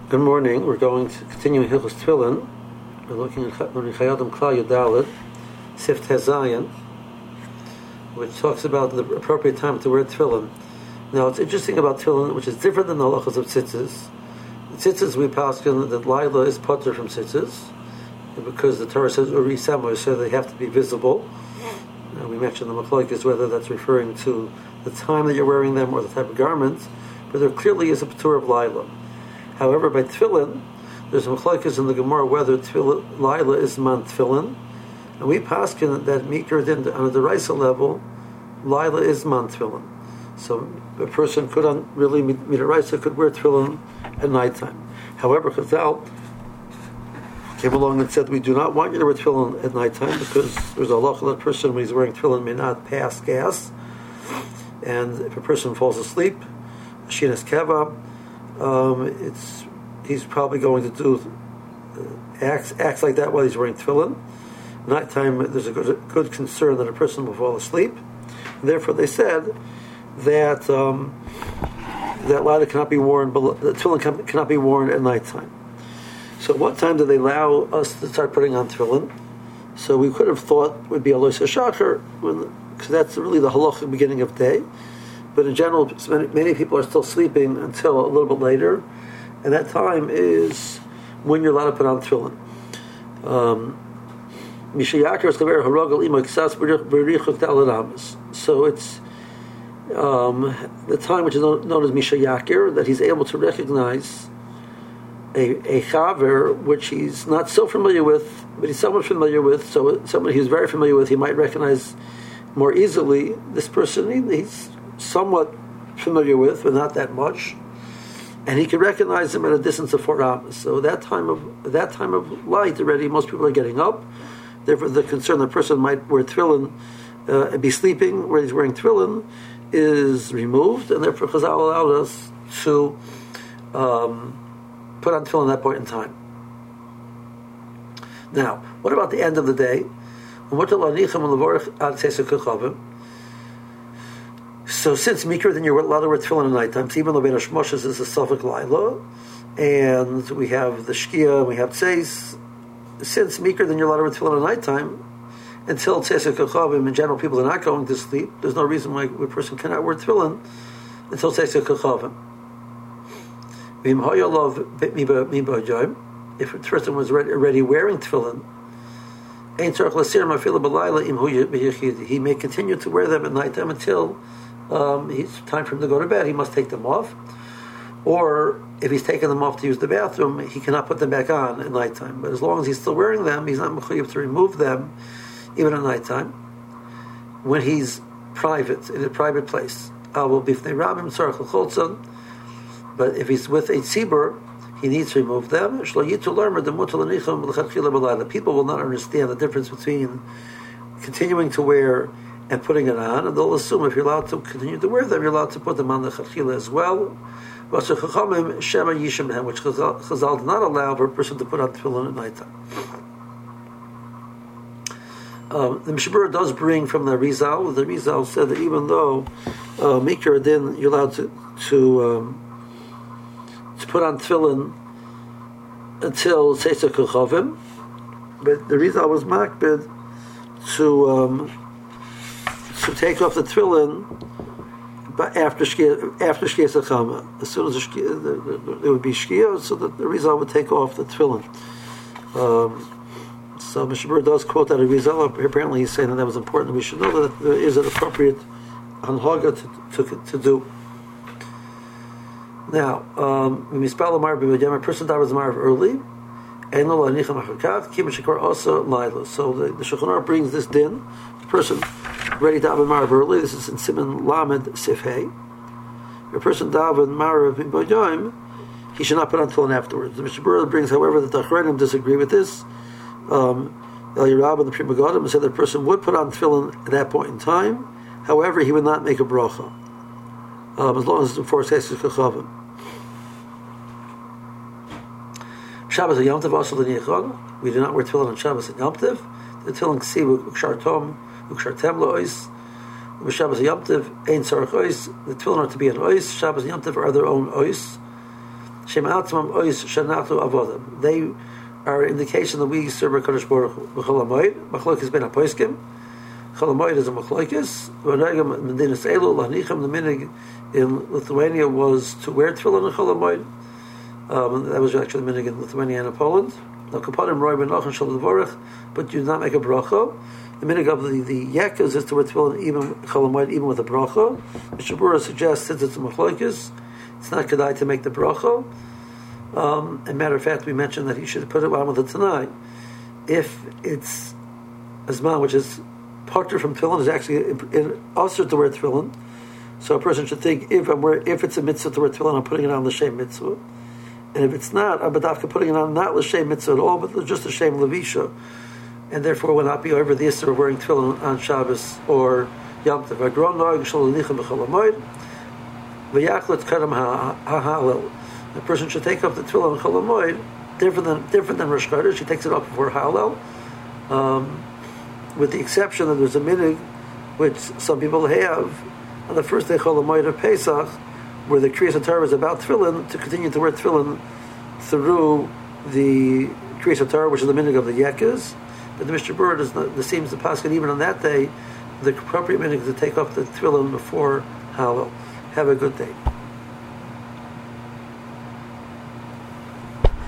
Good morning. We're going to continue in Hilchos Tefillin. We're looking at Chayei Adam Klal Yudalid, Sif Tezayin, which talks about the appropriate time to wear tefillin. Now, it's interesting about tefillin, which is different than the halachas of tzitzis. Tzitzis, we paskin that Laila is potter from tzitzis, because the Torah says Uri Samoy, so they have to be visible. We mentioned the machlokes whether that's referring to the time that you're wearing them or the type of garment, but there clearly is a patur of Laila. However, by tefillin, there's machlokes in the Gemara whether Laila is man tefillin, and we paskin that mikra din on a deraisa level, Laila is man tefillin. So a person could really midaraisa could wear tefillin at nighttime. However, Chazal came along and said we do not want you to wear tefillin at nighttime because there's a halacha that person when he's wearing tefillin may not pass gas, and if a person falls asleep, shinas keva, he's probably going to do acts like that while he's wearing tefillin. Nighttime, there's a good concern that a person will fall asleep. And therefore, they said that that Laila cannot be worn, the tefillin cannot be worn at nighttime. So, what time do they allow us to start putting on tefillin? So, we could have thought it would be Alois HaShachar, because that's really the halacha beginning of day. But in general, many people are still sleeping until a little bit later, and that time is when you're allowed to put on tefillin. So it's the time which is known as Misha Yakir, that he's able to recognize a chaver which he's not so familiar with, but he's somewhat familiar with. So somebody he's very familiar with, he might recognize more easily. This person he's somewhat familiar with, but not that much, and he can recognize him at a distance of 4 amos. So that time of light already, most people are getting up. Therefore, the concern the person might wear tefillin and be sleeping where he's wearing tefillin is removed, and therefore Chazal allowed us to put on tefillin at that point in time. Now, what about the end of the day? So since Mikra, then you're allowed to wear tefillin at nighttime. So even though Ben Hashmoshes is a Suffolk Laila, and we have the Shkia, and we have Tzeis, since Mikra, then you're allowed to wear tefillin at nighttime, until Tzeis Kachavim, in general, people are not going to sleep. There's no reason why a person cannot wear tefillin until Tzeis Kachavim. If a person was already wearing tefillin, he may continue to wear them at nighttime until it's time for him to go to bed. He must take them off. Or if he's taken them off to use the bathroom, he cannot put them back on at nighttime. But as long as he's still wearing them, he's not mechuyev to remove them even at nighttime when he's private, in a private place. But if he's with a tzibur, he needs to remove them. People will not understand the difference between continuing to wear and putting it on, and they'll assume if you're allowed to continue to wear them, you're allowed to put them on the chachila as well. Which Chazal did not allow for a person to put on tefillin at nighttime. The Mishabura does bring from the Rizal. The Rizal said that even though Mikra Din, you're allowed to put on tefillin until Seisa Kachavim, but the Rizal was makbid to take off the tefillin after Shkia Sachama. As soon as there would be Shkia, so that the Rizal would take off the tefillin. So Mishabur does quote that a Rizal. Apparently he's saying that was important. We should know that there is an appropriate hanhaga to do. Now, when we spell a person davens marv early, so the Shulchan Aruch brings this din. The person ready to daven marv early. This is in Siman Lamed Sifhei. If a person daven marv in Boyim, he should not put on tefillin afterwards. The Mishabura brings, however, that the Achronim disagree with this. El Yerab and the Pri Megadim said that the person would put on tefillin at that point in time. However, he would not make a bracha as long as it's before Seis Kachavim. Shabbos and Yom Tov also the Nichon. We do not wear tefillin on Shabbos and Yom Tov. The tefillin ksiv ukshartom ukshartem lois. Shabbos and Yom Tov ein sarach ois. The tefillin are to be an ois. Shabbos and Yom Tov are their own ois. Shem Atzmam Ois Shanachlu Avodim. They are an indication that we serve HaKadosh Baruch Hu. B'chol HaMoed, Machlokes ben HaPoiskim. Chol HaMoed is a Machlokes. V'negam Medinas Elu, L'Hanicham, the minig in Lithuania was to wear tefillin in Chol HaMoed. That was actually the minig in Lithuania and in Poland. Now, Kapadim Roy Ben Lachan Shal L'Vorach, but you do not make a bracha. The minig of the Yekas is to wear tefillin even Chol HaMoed, even with a bracha. The Shabura suggests, since it's a Machlokes, it's not kedai to make the bracha. As a matter of fact, we mentioned that he should put it on with the Tanai. If it's Azman, which is parter from tefillin, is actually also to wear tefillin. So a person should think, if it's a mitzvah to wear tefillin, I'm putting it on the shem mitzvah. And if it's not, I'm putting it on not l'shem mitzvah at all, but just a shem levisha. And therefore will not be over the issur of wearing tefillin on Shabbos or Yom Tov. Agron noig shel l'nichem b'chol hamoed, v'yachlet kadam ha'halel. The person should take up the tefillin on Chol HaMoed, different than Rosh Chodesh. She takes it up before Hallel, with the exception that there's a minig which some people have on the first day Chol HaMoed of Pesach, where the Kriyas HaTorah is about tefillin, to continue to wear tefillin through the Kriyas HaTorah, which is the minig of the Yekas. But the Mishnah Berurah seems to paskin even on that day, the appropriate minig is to take up the tefillin before Hallel. Have a good day.